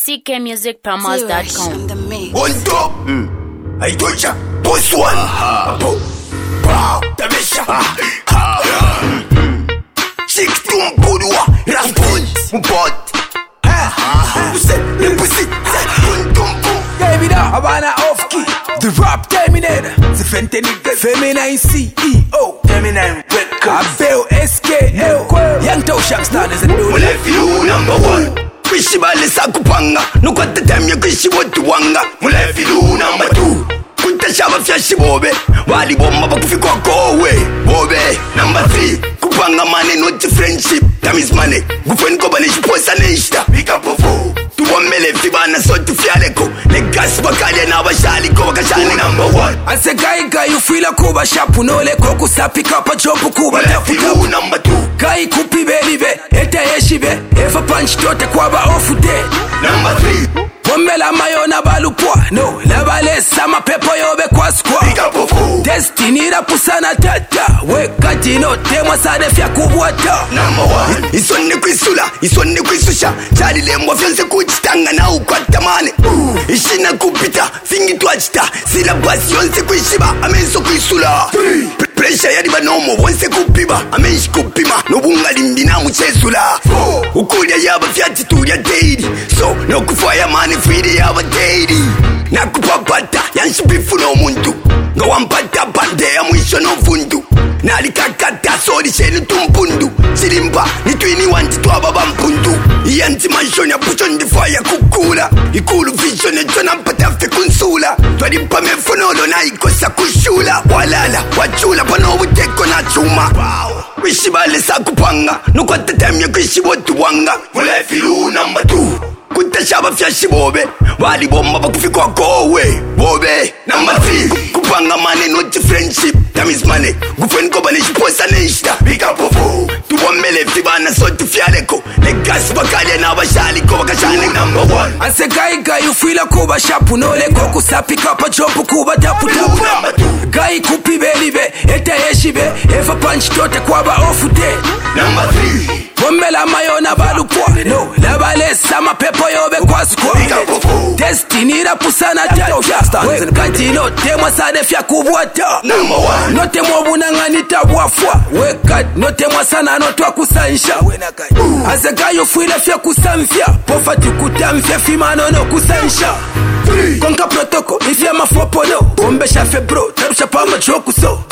ckmusicpromos.com. On top, I told ya, boss one, Tabesha, Chiktum Budua, Rasput, Bot, le pussy, Baby da, Havana off key, the rap terminator, the fentanyl, feminine CEO, feminine record, Abel SKL, Young Toe Shackstar is a new Left you number one. Kwishi bale sakupanga nukwata time ya kwishi wotu wanga Mulefi lu number 2 Kutashaba fyashi bobe Wali bomba bakufiko kowe Bobe number 3 Kupanga money not friendship Time is money Gufeni koba nishiposa nishta Pika pofu Tuwamele fibana sotu fyaleko Legasi bakale na washali koba kashani number 1 Anse gai you feel a kuba shapu no le koku sapi kapa chopu kuba Mulefi lu number 2 Gai kupi belive ete yeshibe Efa punch tote kwaba ofu de Number 3 Wambela mayona balupwa No, labalesa mapepo yobe kwa skwa Pika pofu Destiny rapusana tata Weka jino temwa sade fya kubwata Number 1 Isone kwisula, isone kwisusha Chali lemwa fyonse kuchitanga na ukwata mane Ishina kupita, fingi tuachita Sila basi yonse kwishiba, amenso kwisula Pressure yadi banomo, wonse kupiba Amenshi kupima, nubunga limbi na muchesula Ukulia yaba fyati tulia daily So, no kufaya mani fridi yaba daily Nakupapata, yanshibifu no muntu Nga wampata bande ya mwisho no fundu Nalikakata sori shenu tumpundu Chilimba nitwini wanti twababa mpundu Iyanti manshoni apucho ndifaya kukula Ikulu vision echona mpata fe kunsula Twalimpa mefonolo na ikosa kushula Walala, wachula pano uteko na chuma Wishibale sakupanga Nukwata time ya kwishi wotu wanga Mulefi lu number 2 Kutashaba fyashi bobe Wali bomba bakufiko kowe Bobe number 3 Kupanga money not friendship Time is money Gufeni koba nishiposa nishta Pika pofu Tuwamele fibana sotu fyaleko Legasi bakale na washali koba kashani number 1 Anse gai you feel a kuba shapu no le koku sapi kapa chopu kuba tapu tapu Number 2 Gai kupi belive ete yeshibe Efa punch tote kwaba ofu de Number 3 Wambela mayona balupwa No, labalesa mapepo yobe kwa skwa Destiny rapusana tata Weka jino temwa sade fya kubwata Number 1 Note mwabuna ngani tabwafwa Weka note mwasana notwa kusansha Ase gayo fuile fya kusamfya Pofa tukutamfya fimano no kusansha Konka protoko ifya mafopo no Ombesha fe bro tarusha pama choku so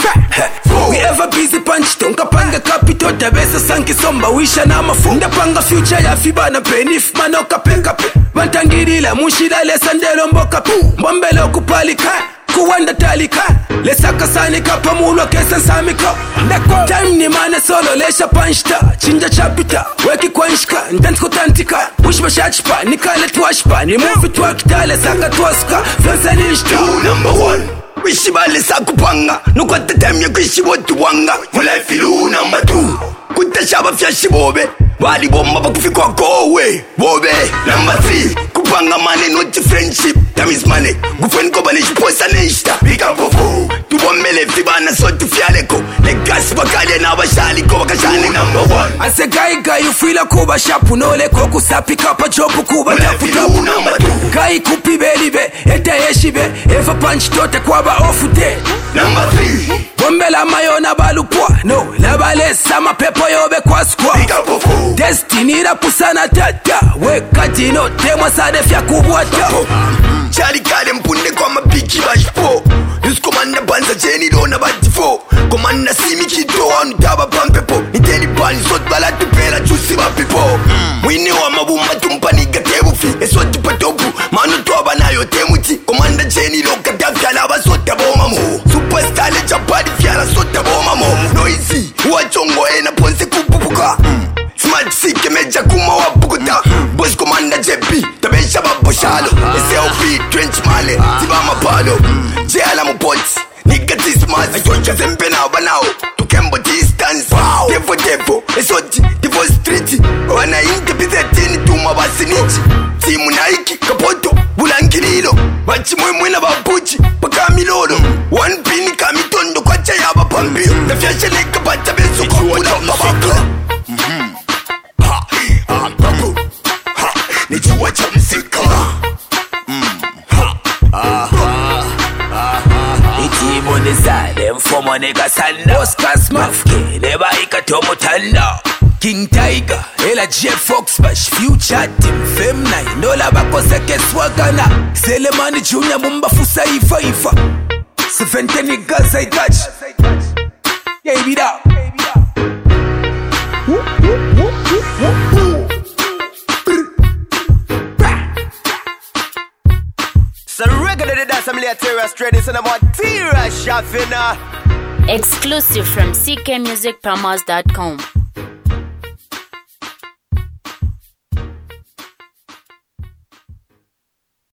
We ever busy punch tonka panga kapito Tabesa sanki somba wisha na mafu Ndapanga future ya fibana benif manoka peka pe Bantangirila mushida lesandelo mboka pu Mbombele okupalika kuwanda talika lesaka sani kapa mulo kesa samika Ndako time ni mane solo lesha panchta Chinja chapita weki kwanshka Ndansko tantika Wishba shachpa nikale twashpa Ni movie twakitale saka twaska Fyonsa nishta Number 1 Wishibale sakupanga Nukwata time ya kwishi wotu wanga Mulefi lu number 2 Kutashaba fyashi bobe Wali bomba bakufiko kowe Bobe number 3 Kupanga money not friendship Time is money Gufeni koba nishiposa nishta Pika pofu Tuwamele fibana sotu fyaleko Legasi bakale na washali koba kashani number 1 Anse gai you feel a kuba shapu no le koku sapi kapa chopu kuba tapu tapu number 2 Gai kupi belive ete yeshibe Efa punch tote kwaba ofu de Number 3 Wambela mayona balupwa No, labalesa mapepo yobe kwa skwa Pika pofu Destiny rapusana tata Weka jino temwa sade fya kubwata Chali kale mpunde kwa mapiki bashpo Nuskomanda banza jeni dona batifo Komanda simi kito wanu taba pampepo Niteli bani sot bala tupela chusi bapipo Mwine wa mabumba tumpaniga tebufi Eswati patopu manu toba na yo temuti Komanda jeni loka tafyala basota boma mo Superstar le chapadi fyala sota boma mo Noisy wachongo ena ponse kupupuka Smart sike meja kuma wapukuta Boss Commander JP Tabesha babushalo SLP trench male Tiba mapalo Jela mupoti Nigga this mass Ayonja zempe na banao Tukembo distance Devo Esoti Devo street Wana inke pizetini Tuma basinichi Timu naiki Kapoto Bulangililo Bachi mwemwe na babuchi Paka milolo One pin kamitondo Kwa chaya bapambio Nafyashe leka bacha beso Kwa kula babaka Nijua cha mzika for my nigga Sanda. Oscar Smith, never ika tomo tanda. King Tiger, Ella J Fox Bash, Future Team, Fem 9, Nola Bako Seke Swagana, Selemani Junior Mumba Fusa Ifa Ifa, 70 niggas I touch. Yeah, beat up. So regularly that's some later straight in some material shopping. Exclusive from ckmusicpromos.com.